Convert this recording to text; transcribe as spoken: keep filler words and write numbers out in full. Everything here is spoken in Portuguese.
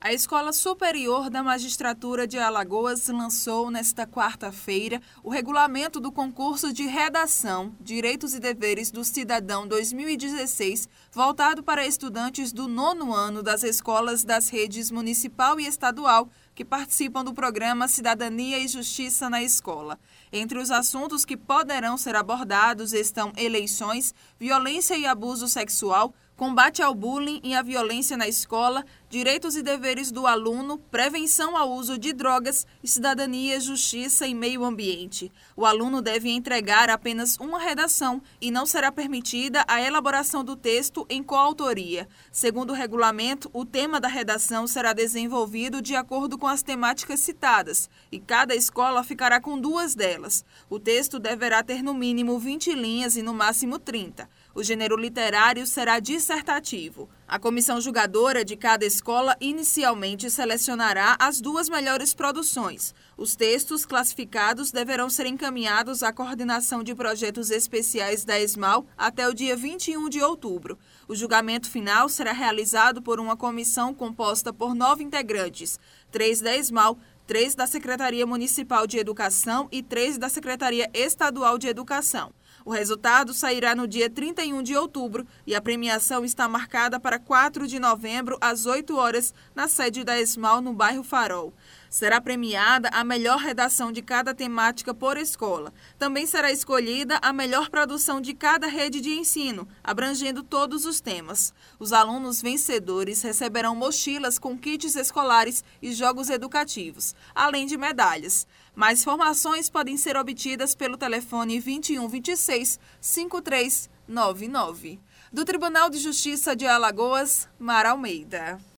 A Escola Superior da Magistratura de Alagoas lançou nesta quarta-feira o regulamento do concurso de redação, Direitos e Deveres do Cidadão dois mil e dezesseis, voltado para estudantes do nono ano das escolas das redes municipal e estadual que participam do programa Cidadania e Justiça na Escola. Entre os assuntos que poderão ser abordados estão eleições, violência e abuso sexual, combate ao bullying e à violência na escola, direitos e deveres do aluno, prevenção ao uso de drogas, cidadania, justiça e meio ambiente. O aluno deve entregar apenas uma redação e não será permitida a elaboração do texto em coautoria. Segundo o regulamento, o tema da redação será desenvolvido de acordo com as temáticas citadas e cada escola ficará com duas delas. O texto deverá ter no mínimo vinte linhas e no máximo trinta. O gênero literário será dissertativo. A comissão julgadora de cada escola inicialmente selecionará as duas melhores produções. Os textos classificados deverão ser encaminhados à Coordenação de Projetos Especiais da ESMAL até o dia vinte e um de outubro. O julgamento final será realizado por uma comissão composta por nove integrantes, três da ESMAL, três da Secretaria Municipal de Educação e três da Secretaria Estadual de Educação. O resultado sairá no dia trinta e um de outubro e a premiação está marcada para quatro de novembro, às oito horas, na sede da ESMAL, no bairro Farol. Será premiada a melhor redação de cada temática por escola. Também será escolhida a melhor produção de cada rede de ensino, abrangendo todos os temas. Os alunos vencedores receberão mochilas com kits escolares e jogos educativos, além de medalhas. Mais informações podem ser obtidas pelo telefone vinte e um, vinte e seis, cinquenta e três noventa e nove. Do Tribunal de Justiça de Alagoas, Mara Almeida.